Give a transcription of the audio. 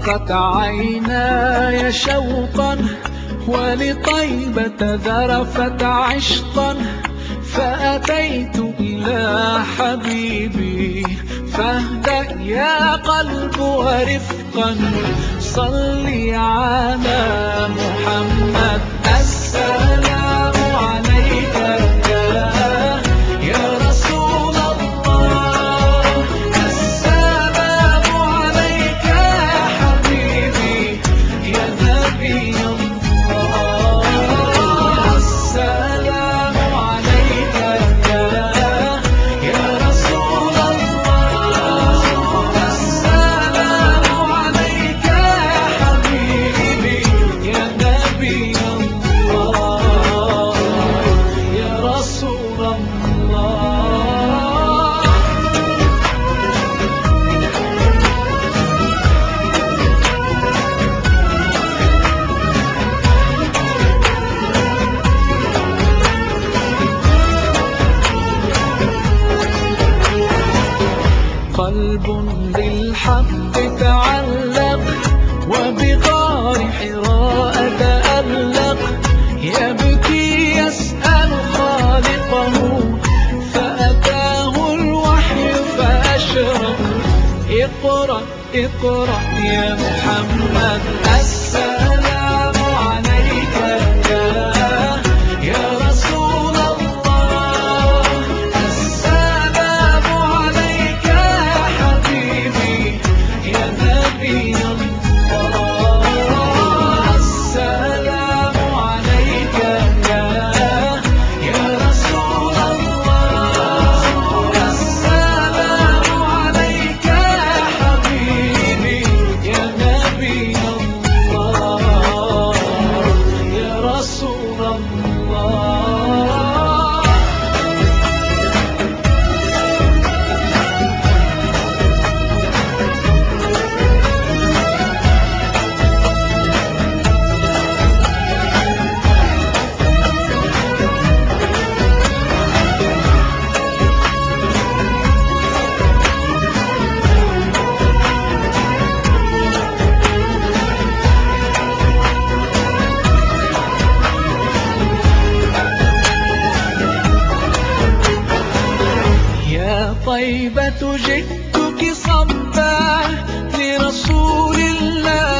ضاقت عيناي شوقا ولطيبة ذرفت عشقا، فأتيت إلى حبيبي فاهدأ يا قلب ورفقا. صلي على محمد السلام عليك يا رسول الله، السلام عليك يا حبيبي يا نبي الله، السلام عليك يا رسول الله، السلام عليك يا حبيبي يا نبي الله يا رسول الله. قلب بالحق تعلق وبغار حراء تألق، يبكي يسأل خالقه فأتاه الوحي فأشرق. اقرأ اقرأ يا محمد السلام عليك يا رسول الله، السلام عليك يا حبيبي يا نبي الله، السلام عليك يا رسول الله، السلام عليك يا حبيبي يا نبي الله يا رسول الله. يا طيبة جئتك صبا لرسول الله